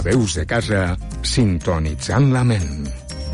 Veus de Casa, sintonitzant la ment.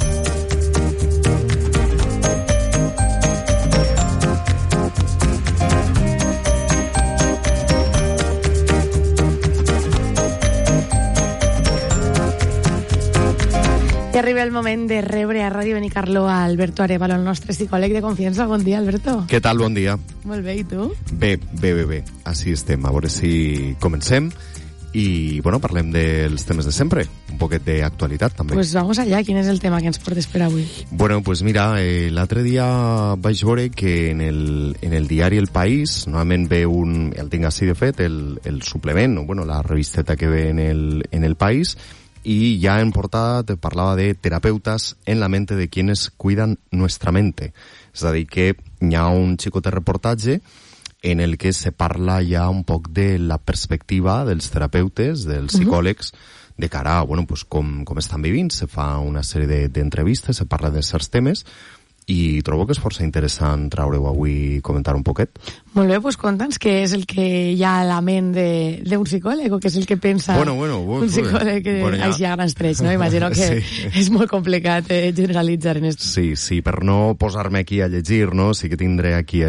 I arriba el moment de rebre a Ràdio Benicarló a Alberto Arévalo, el nostre psicòleg de confiança. Bon dia, Alberto. Què tal? Bon dia. Molt bé, i tu? Bé. Així estem. A veure si comencem i, bueno, parlem dels temes de sempre. Un poquet d'actualitat, també. Pues vamos allá. Quin és el tema que ens portes per avui? Bueno, pues mira, l'altre dia vaig veure que en el diari El País, normalment ve el tinc així de fet, el suplement, o bueno, la revisteta que ve en el País, y ya en portada te parlava de terapeutas en la mente de quienes cuidan nuestra mente. És a dir, que hi ha un xicot de reportatge en el que se parla ja un poc de la perspectiva dels terapeutes, dels psicòlegs, de cara a, bueno, pues com estan vivint. Se fa una sèrie d'entrevistes, se parla de certs temes, i trobo que és força interessant treure-ho avui i comentar un poquet. Molt bé, doncs conta'ns què és el que hi ha a la ment d'un psicòleg, o què és el que pensa un psicòleg així a grans trets, no? Imagino que és molt complicat generalitzar en esto. Sí, per no posar-me aquí a llegir, no? Sí que tindré aquí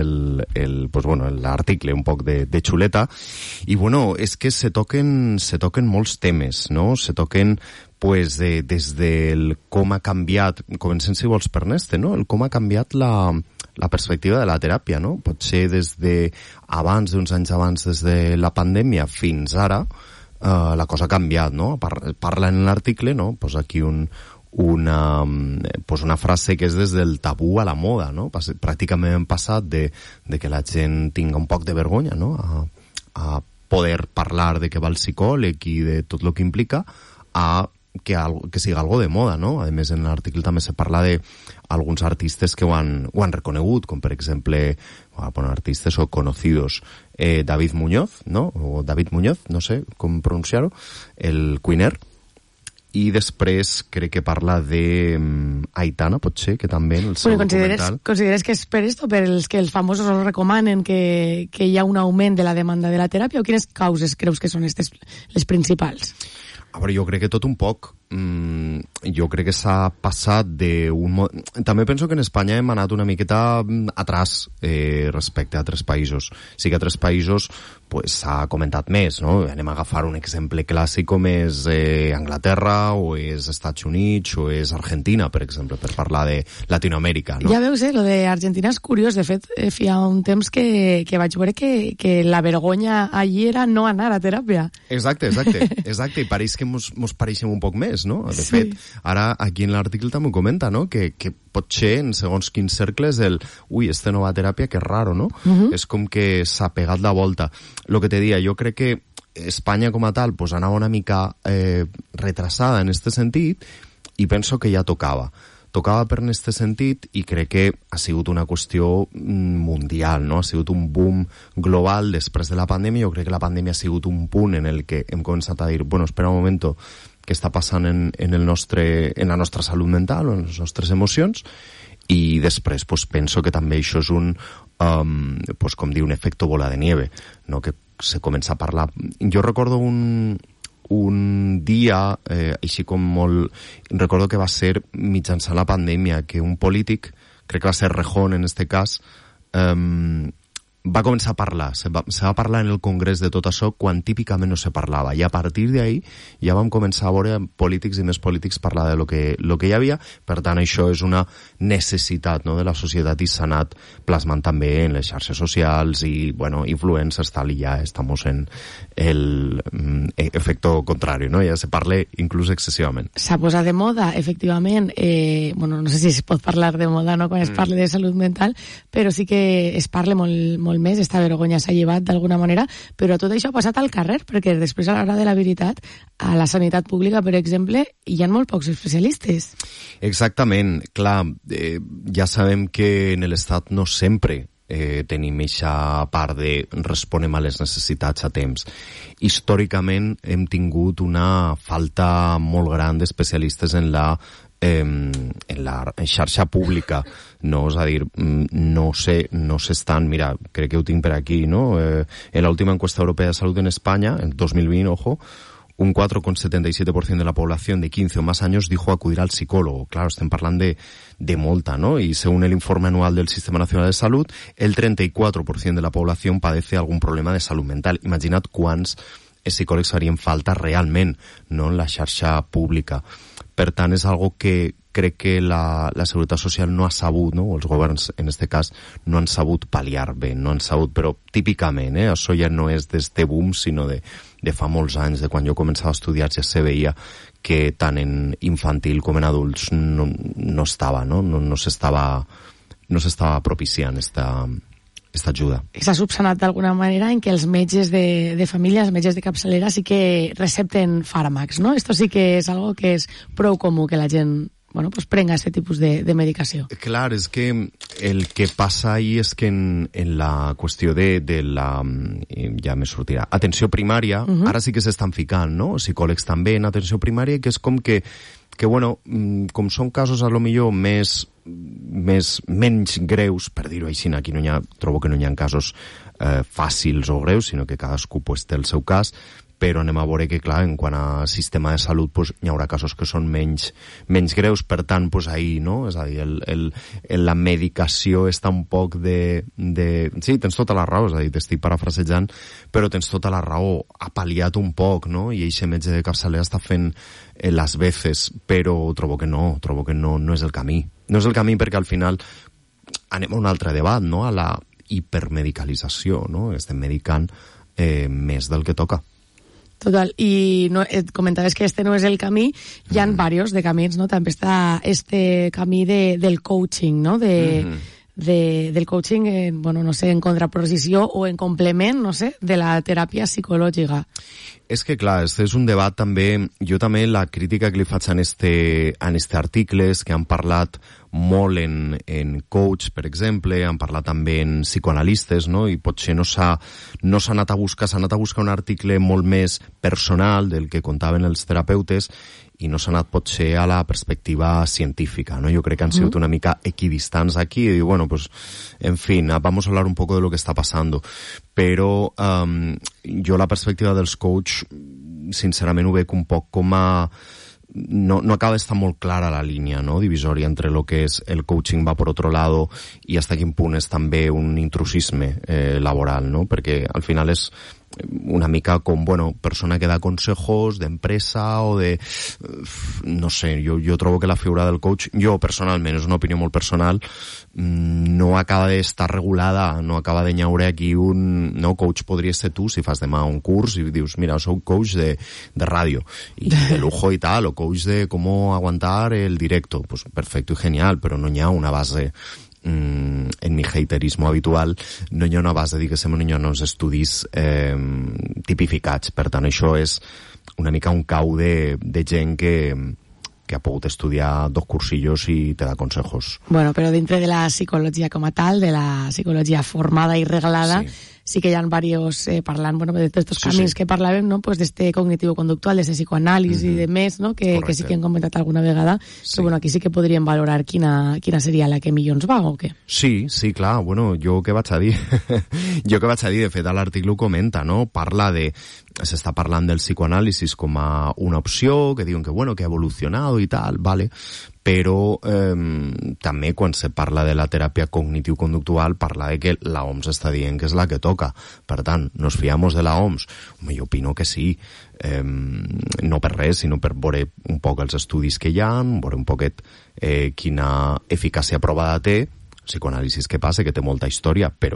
l'article un poc de xuleta, i bueno, és que se toquen molts temes, no? Se toquen pues des del com ha canviat, comencem si vols per Neste, no? El com ha canviat la perspectiva de la teràpia, no? Potser des d'uns anys abans, des de la pandèmia fins ara, la cosa ha canviat, no? Parla en l'article, no? Pues aquí una frase que és des del tabú a la moda, no? Pràcticament hem passat de que la gent tinga un poc de vergonya, no? A poder parlar de què va el psicòleg i de tot el que implica, a que siga algo de moda, no? A més, en l'article també se parla d'alguns artistes que ho han reconegut, com per exemple, artistes o conocidos, David Muñoz, no? O David Muñoz, no sé com pronunciar-ho, el cuiner, i després crec que parla de Aitana, potser, que també en el seu documental... Consideres que és per esto, per els que els famosos els recomanen que hi ha un augment de la demanda de la teràpia, o quines causes creus que són les principals? A veure, jo crec que tot un poc. Jo crec que s'ha passat també penso que en Espanya hem anat una miqueta atrás respecte a altres països. Sí que a altres països s'ha comentat més, no? Anem a agafar un exemple clàssic com és Anglaterra, o és Estats Units, o és Argentina, per exemple, per parlar de Latinoamèrica, no? Ja veus, lo d'Argentina és curiós. De fet, hi ha un temps que vaig veure que la vergonya allí era no anar a teràpia. Exacte, i pareix que mos pareixem un poc més, no? De fet, ara aquí en l'article també ho comenta, no? Que potser en segons quins cercles este no va a teràpia, que és raro, no? És com que s'ha pegat la volta. Lo que te dia, jo crec que Espanya com a tal anava una mica retrasada en este sentit, i penso que ja tocava per en este sentit, i crec que ha sigut una qüestió mundial, no? Ha sigut un boom global després de la pandèmia. Jo crec que la pandèmia ha sigut un punt en el que hem començat a dir, bueno, espera un moment, què està passant en la nostra salut mental o en les nostres emocions, i després penso que també això és com dir, un efecte bola de nieve, no? Que se comença a parlar. Jo recordo un dia, així com molt... Recordo que va ser mitjançant la pandèmia, que un polític, crec que va ser Rejón en este cas, va començar a parlar, se va parlar en el Congrés de tot això quan típicament no se parlava, i a partir d'ahí ja vam començar a veure polítics i més polítics parlar de lo que hi havia. Per tant, això és una necessitat, no, de la societat, i s'ha anat plasmant també en les xarxes socials i, bueno, influencers, tal, i ja estamos en el efecto contrari, no? Ja se parla inclús excessivament. S'ha posat de moda, efectivament, bueno, no sé si es pot parlar de moda, no?, quan es parla de salut mental, però sí que es parla molt més, esta vergonya s'ha llevat d'alguna manera, però tot això ha passat al carrer, perquè després, a l'hora de la veritat, a la sanitat pública, per exemple, hi ha molt pocs especialistes. Exactament, clar, ja sabem que en l'Estat no sempre tenim aquesta part de responem a les necessitats a temps. Històricament hem tingut una falta molt gran d'especialistes en la xarxa pública, no? És a dir, no s'estan... Mira, crec que ho tinc per aquí, no? En l'última encuesta europea de salut en Espanya, en 2020, ojo, un 4,77% de la población de 15 o más años dijo acudir al psicólogo. Claro, estem parlant de molta, ¿no? Y según el informe anual del Sistema Nacional de Salud, el 34% de la población padece algún problema de salud mental. Imagina't quants psicòlegs farien falta realment, no?, en la xarxa pública. Per tant, és algo que crec que la Seguretat Social no ha sabut, no?, o els governs, en este cas, no han sabut pal·liar bé, no han sabut, però típicament, això ja no és d'este boom, sinó de fa molts anys, de quan jo començava a estudiar, ja se veia que tant en infantil com en adults no estava, no s'estava propiciant esta ajuda. S'ha subsanat d'alguna manera en què els metges de família, els metges de capçalera sí que recepten fàrmacs, no? Esto sí que és algo que és prou comú que la gent, bueno, pues prenga aquest tipus de medicació. Clar, és que el que passa ahí és que en la qüestió de la, ja me sortirà, atenció primària, ara sí que s'estan ficant, no?, psicòlegs també en atenció primària, que és com que bueno, com són casos a lo millor menys greus, per dir-ho així, aquí trobo que no hi ha casos fàcils o greus, sinó que cadascú pues, té el seu cas, però anem a veure que, clar, en quant a sistema de salut, pues, hi haurà casos que són menys greus, per tant, pues, ahí, no? És a dir, la medicació està un poc de... Sí, tens tota la raó, és a dir, t'estic parafrasejant, però tens tota la raó, ha pal·liat un poc, no? I eixe metge de capçalera està fent les veces, però trobo que no és el camí. No és el camí perquè al final anem a un altre debat, no?, a la hipermedicalització, no? Estem medicant més del que toca. Total, i no, comentaves que este no és el camí, hi ha varios de camins, no? També està este camí del coaching, no? Del coaching, bueno, no sé, en contraposició o en complement, no sé, de la teràpia psicològica. És que, clar, este és un debat també... Jo també la crítica que li faig en este article és que han parlat molt en coach, per exemple, han parlat també en psicoanalistes, no?, i potser no s'ha anat a buscar, un article molt més personal del que contaven els terapeutes i no s'ha anat potser a la perspectiva científica, ¿no? Yo crec que han sigut una mica equidistants aquí y digo, bueno, pues, en fin, vamos a hablar un poco de lo que está pasando. Però jo la perspectiva dels coach, sincerament, ho veig un poc com a... No acaba d'estar molt clara la línia, no?, divisòria entre lo que és el coaching va por otro lado i hasta quin punt és també un intrusisme laboral, no?, perquè al final és una mica com, bueno, persona que da consejos d'empresa o de... No sé, jo trobo que la figura del coach, jo personalment, és una opinió molt personal, no acaba d'estar regulada, no acaba de llaure aquí un... No, coach podries ser tu si fas demà un curs i dius, mira, soc coach de ràdio i de lujo i tal, o coach de com aguantar el directo. Pues perfecto y genial, però no hi ha una base... en mi haterismo habitual no hi ha una base, diguéssim, no hi ha uns estudis tipificats. Per tant, això és una mica un cau de gent que ha pogut estudiar 2 cursillos i te da consejos. Bueno, però dintre de la psicologia com a tal, de la psicologia formada i reglada, sí que hi ha varios parlant, bueno, de estos camins que parlàvem, no?, pues d'este cognitivo-conductual, d'este psicoanàlisi i de més, no?, que sí que hem comentat alguna vegada, que bueno, aquí sí que podríem valorar quina seria la que millor ens va, o què? Sí, clar, bueno, jo què vaig a dir? De fet, a l'article ho comenta, no?, s'està parlant del psicoanàlisis com a una opció, que diuen que, bueno, que ha evolucionado i tal, vale, però també quan se parla de la teràpia cognitiu-conductual parla de que la OMS està dient que és la que toca. Per tant, ¿nos fiamos de la OMS? Jo opino que sí, no per res, sinó per veure un poc els estudis que hi ha, veure un poquet quina eficàcia provada té. Psicoanàlisis que passa, que té molta història, però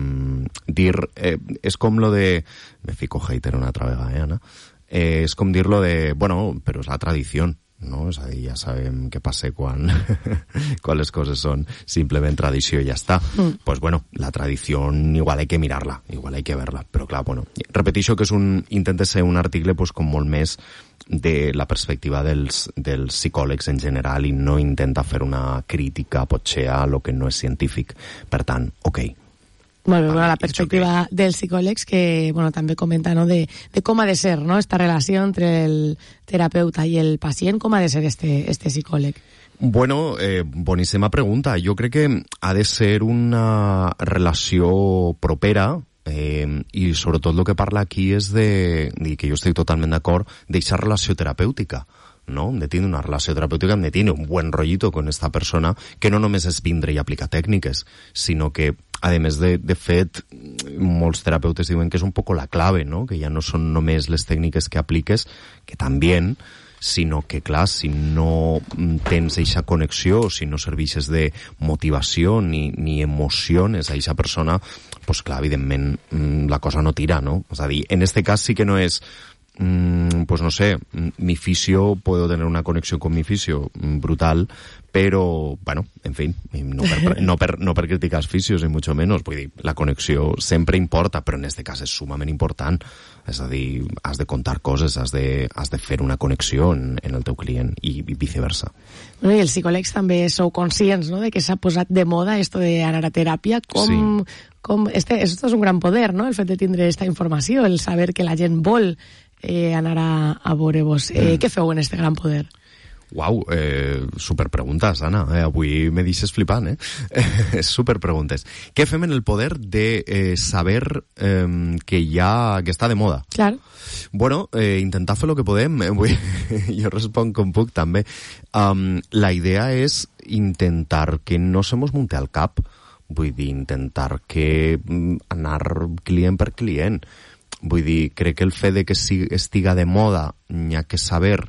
és com lo de... Me fico hater una altra vegada, Anna? És com dir lo de, bueno, però és la tradició, no? És a dir, ja sabem què passa quan les coses són simplement tradició i ja està. Pues bueno, la tradició igual hay que mirarla, igual hay que verla, però clar, bueno, repeteixo que intenta ser un article pues, com molt més de la perspectiva dels psicòlegs en general i no intenta fer una crítica potser a lo que no és científic. Per tant, ok. Molt bé, bueno, la perspectiva dels psicòlegs que bueno, també comenta, no, de com ha de ser, no, esta relació entre el terapeuta i el pacient, com ha de ser este psicòleg. Bueno, boníssima pregunta. Jo crec que ha de ser una relació propera, i sobretot el que parla aquí és de, i que jo estic totalment d'acord, d'eixa relació terapèutica, no? Hem de tindre una relació terapèutica, hem de tindre un buen rollito con esta persona, que no només és vindre i aplicar tècniques, sinó que, a més de fet, molts terapeutes diuen que és un poco la clave, no? Que ja no són només les tècniques que apliques, que també, sinó que, clar, si no tens eixa connexió, si no serveixes de motivació ni emociones a eixa persona, pues clar, evidentment, la cosa no tira, no? És a dir, en este cas sí que no és pues no sé, mi fisio, puedo tener una conexión con mi fisio brutal, pero, bueno, en fin, no per criticar els fisios, ni mucho menos, vull dir, la connexió sempre importa, però en este cas és sumament important, és a dir, has de contar coses, has de fer una connexió en el teu client i viceversa. Bueno, i els psicòlegs també sou conscients, no?, de que s'ha posat de moda esto de anar a teràpia, esto és un gran poder, no?, el fet de tindre esta informació, el saber que la gent vol anar a veure-vos. Què feu en este gran poder? Uau, superpreguntes, Anna. Avui me deixes flipant, Superpreguntes. Què fem en el poder de saber que està de moda? Claro. Bueno, intentar fer el que podem. Jo responc com puc, també. La idea és intentar que no se mos munte al cap. Vull dir, intentar que anar client per client. Vull dir, crec que el fet de que estiga de moda n'hi ha que saber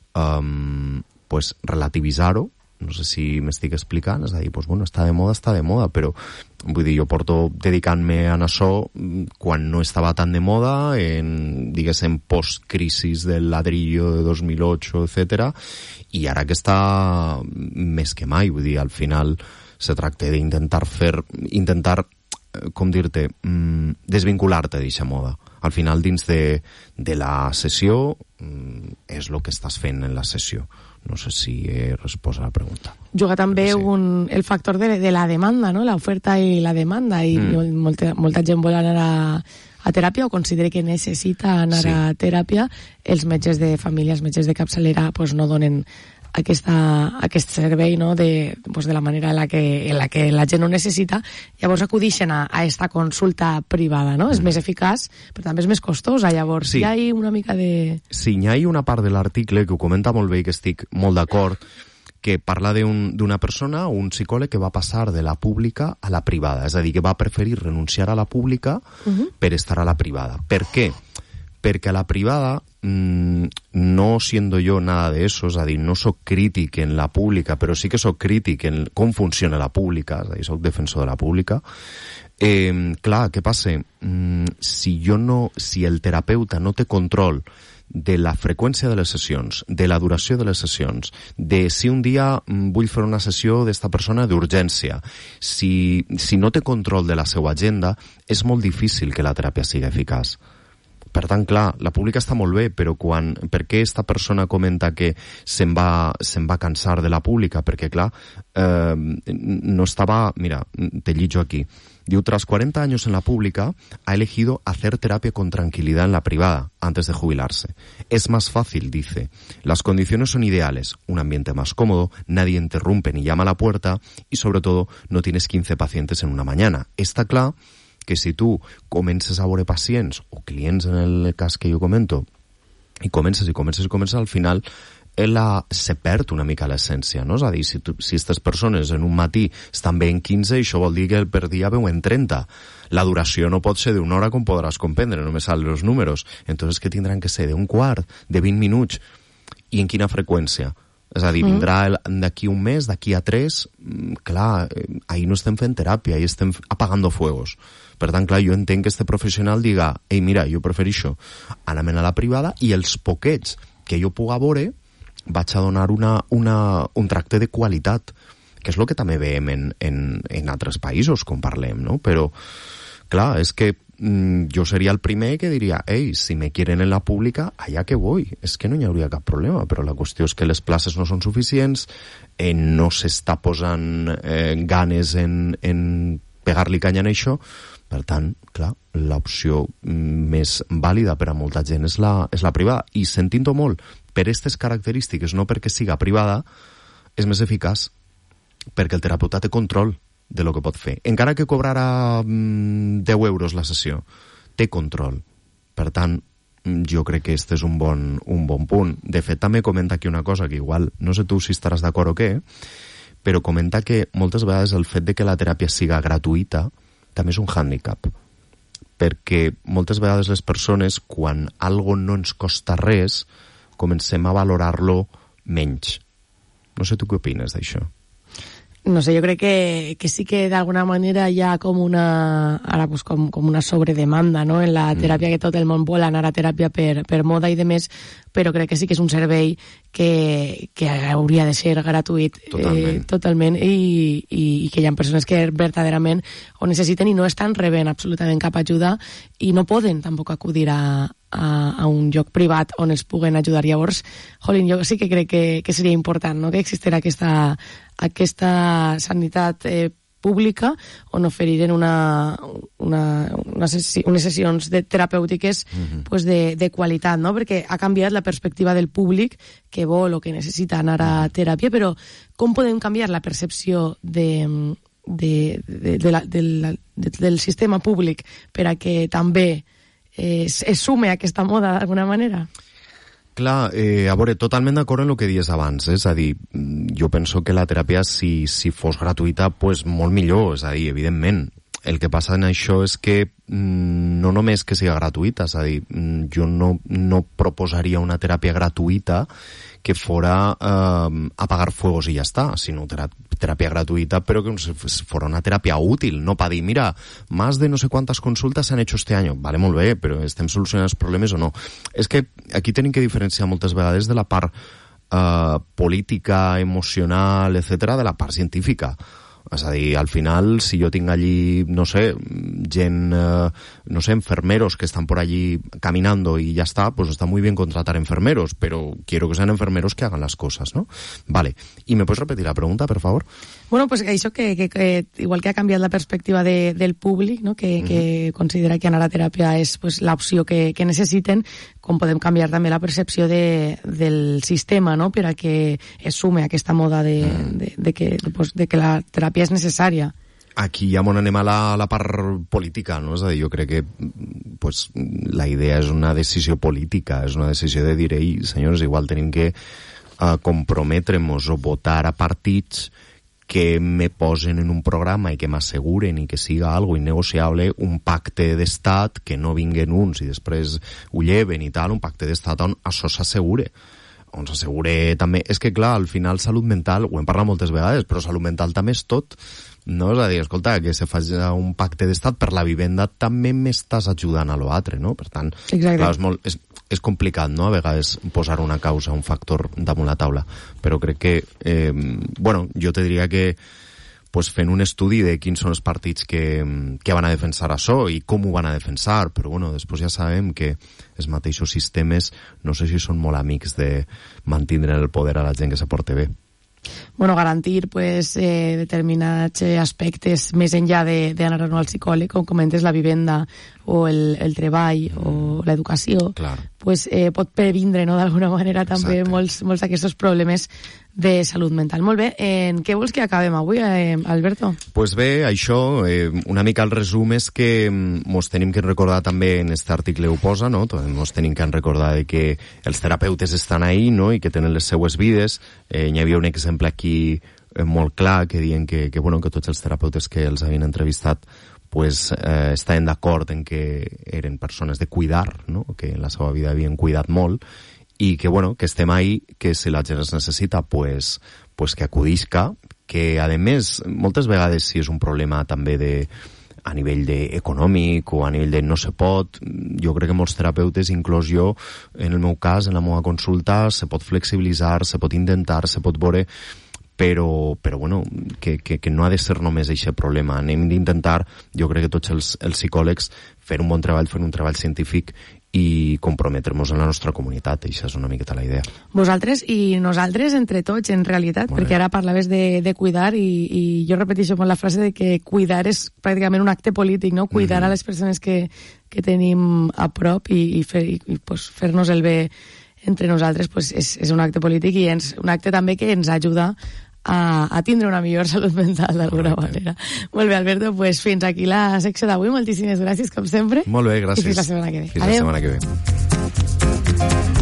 pues, relativitzar-ho. No sé si m'estic explicant, és a dir, pues, bueno, està de moda, però vull dir, jo porto dedicant-me a això quan no estava tan de moda, diguéssim, post-crisis del ladrillo de 2008, etc. I ara que està més que mai, vull dir, al final se tracta d'intentar com dir-te, desvincular-te d'eixa moda. Al final, dins de la sessió, és el que estàs fent en la sessió. No sé si he respost a la pregunta. Juga també el factor de la demanda, no? L'oferta i la demanda, i molta gent vol anar a teràpia o considera que necessita anar a teràpia. Els metges de família, els metges de capçalera, pues, no donen aquest servei, no?, de la manera en la que la gent ho necessita. Llavors acudixen a esta consulta privada, no? És més eficaç, però també és més costosa. Llavors hi ha una mica de... Sí, hi ha una part de l'article que ho comenta molt bé i que estic molt d'acord, que parla d'una persona, un psicòleg, que va passar de la pública a la privada. És a dir, que va preferir renunciar a la pública per estar a la privada. Per què? Perquè a la privada, no siendo yo nada de eso, és a dir, no soc crític en la pública, però sí que soc crític en com funciona la pública, és a dir, soc defensor de la pública. Clar, què passa? Si el terapeuta no té control de la freqüència de les sessions, de la duració de les sessions, de si un dia vull fer una sessió d'esta persona d'urgència, si no té control de la seva agenda, és molt difícil que la teràpia sigui eficaç. Per tant, clar, la pública està molt bé, però per què esta persona comenta que se'n va cansar de la pública? Perquè, clar, no estaba... Mira, te lillo aquí. Diu, tras 40 años en la pública, ha elegido hacer terapia con tranquilidad en la privada antes de jubilarse. Es más fácil, dice. Las condiciones son ideales. Un ambiente más cómodo, nadie interrumpe ni llama a la puerta y, sobre todo, no tienes 15 pacientes en una mañana. Està clar que si tu comences a veure pacients o clients, en el cas que jo comento, i comences, al final se perd una mica l'essència, no? És a dir, si aquestes persones en un matí estan bé en 15, això vol dir que per dia veuen 30. La duració no pot ser d'una hora, com podràs comprendre, no me salen els números. Entonces, que tindran que ser d'un quart, de 20 minuts, i en quina freqüència? És a dir, vindrà d'aquí un mes, d'aquí a 3, clar, ahir no estem fent teràpia, ahir estem apagando fuegos. Per tant, clar, jo entenc que este professional diga, ei, mira, jo prefereixo anar a la privada i els poquets que jo puga veure vaig a donar un tracte de qualitat, que és el que també veiem en altres països, com parlem, no? Però, clar, és que jo seria el primer que diria, ei, si me quieren en la pública, allà que voy, és que no hi hauria cap problema, però la qüestió és que les places no són suficients, no s'està posant ganes en pegar-li canya en això. Per tant, clar, l'opció més vàlida per a molta gent és la privada, i sentint-ho molt per aquestes característiques, no perquè siga privada, és més eficaç, perquè el terapeuta té control de lo que pot fer. Encara que cobrara 10 euros la sessió, té control. Per tant, jo crec que este és un bon punt. De fet, també comenta aquí una cosa que igual, no sé tu si estaràs d'acord o què, però comenta que moltes vegades el fet de que la teràpia siga gratuïta també és un hàndicap. Perquè moltes vegades les persones, quan algo no ens costa res, comencem a valorar-lo menys. No sé tu què opines d'això. No sé, jo crec que sí que d'alguna manera hi ha com una una sobredemanda, no?, en la teràpia, que tot el món vol anar a teràpia per moda i demés, però crec que sí que és un servei que hauria de ser gratuït totalment i que hi ha persones que verdaderament ho necessiten i no estan rebent absolutament cap ajuda i no poden tampoc acudir a un lloc privat on els puguen ajudar. Llavors, jolín, jo sí que crec que seria important, no?, que existirà aquesta sanitat pública on oferiren unes sessions terapèutiques pues de qualitat, no?, perquè ha canviat la perspectiva del públic que vol o que necessita anar a teràpia, però com podem canviar la percepció del sistema públic per a que també es sume a aquesta moda d'alguna manera? Clar, a veure, totalment d'acord en el que dies abans, és a dir, jo penso que la teràpia, si fos gratuïta, pues molt millor, és a dir, evidentment. El que passa en això és que no només que sigui gratuïta, és a dir, jo no proposaria una teràpia gratuïta que fora apagar fuegos i ja està, sinó teràpia gratuïta, però que fora una teràpia útil, no per dir, mira, más de no sé quantes consultes s'han hecho este año. Vale, molt bé, però estem solucionant els problemes o no? És que aquí tenim que diferenciar moltes vegades de la part política, emocional, etcètera, de la part científica. És a dir, al final, si jo tinc allí, no sé, gent, no sé, enfermeros que están por allí caminando y ya está, pues está muy bien contratar enfermeros, pero quiero que sean enfermeros que hagan las cosas, ¿no? Vale. ¿Y me puedes repetir la pregunta, por favor? Bueno, pues això que igual que ha canviat la perspectiva del públic, no?, que considera que anar a teràpia és pues l'opció que necessiten, com podem canviar també la percepció del sistema, no?, per a que es sume a aquesta moda de que la teràpia és necessària. Aquí ja on anem a la part política, no? És a dir, jo crec que pues, la idea és una decisió política, és una decisió de dir, ei, senyors, igual tenim que comprometre'ns o votar a partits que me posen en un programa i que m'asseguren i que siga algo innegociable, un pacte d'estat, que no vinguen uns i després ho lleven i tal, un pacte d'estat on això s'assegure. On s'assegure també... És que, clar, al final salut mental, ho hem parlat moltes vegades, però salut mental també és tot, no? És a dir, escolta, que se faci un pacte d'estat per la vivenda també m'estàs ajudant a l'altre, no? Per tant, clar, és complicat, no?, a vegades posar una causa, un factor damunt la taula, però crec que, bueno, jo te diria que pues, fent un estudi de quins són els partits que van a defensar això i com ho van a defensar, però bueno, després ja sabem que els mateixos sistemes no sé si són molt amics de mantindre el poder a la gent que se porta bé. Bueno, garantir pues determinats aspectes més enllà d'anar al psicòleg, com comentes, la vivenda o el treball o l'educació, pues pot previndre, no?, d'alguna manera també molts d'aquests problemes de salut mental. Molt bé, en què vols que acabem avui, Alberto? Pues bé, això, una mica el resum és que mos tenim que recordar també, en aquest article ho posa, no?, mos tenim que recordar que els terapeutes estan ahí, no?, i que tenen les seues vides. Hi havia un exemple aquí molt clar que diuen que tots els terapeutes que els havien entrevistat pues estaven d'acord en que eren persones de cuidar, no?, que en la seva vida havien cuidat molt i que, que estem ahí, que si la gent es necessita, pues que acudisca, que, a més, moltes vegades si és un problema també a nivell econòmic o a nivell de no se pot, jo crec que molts terapeutes, inclòs jo, en el meu cas, en la meva consulta, se pot flexibilitzar, se pot intentar, se pot veure, però que no ha de ser només aquest problema. Anem d'intentar, jo crec que tots els psicòlegs, fer un bon treball, fer un treball científic i comprometre-nos en la nostra comunitat. Això és una miqueta la idea. Vosaltres i nosaltres entre tots, en realitat, perquè ara parlaves de cuidar i jo repeteixo molt la frase de que cuidar és pràcticament un acte polític, no? Cuidar a les persones que tenim a prop i fer-nos el bé entre nosaltres pues, és un acte polític i un acte també que ens ajuda a tindre una millor salut mental d'alguna manera. Molt bé, Alberto, pues fins aquí la secció d'avui. Moltíssimes gràcies, com sempre. Molt bé, gràcies. I fins la setmana que ve. Fins la setmana que ve.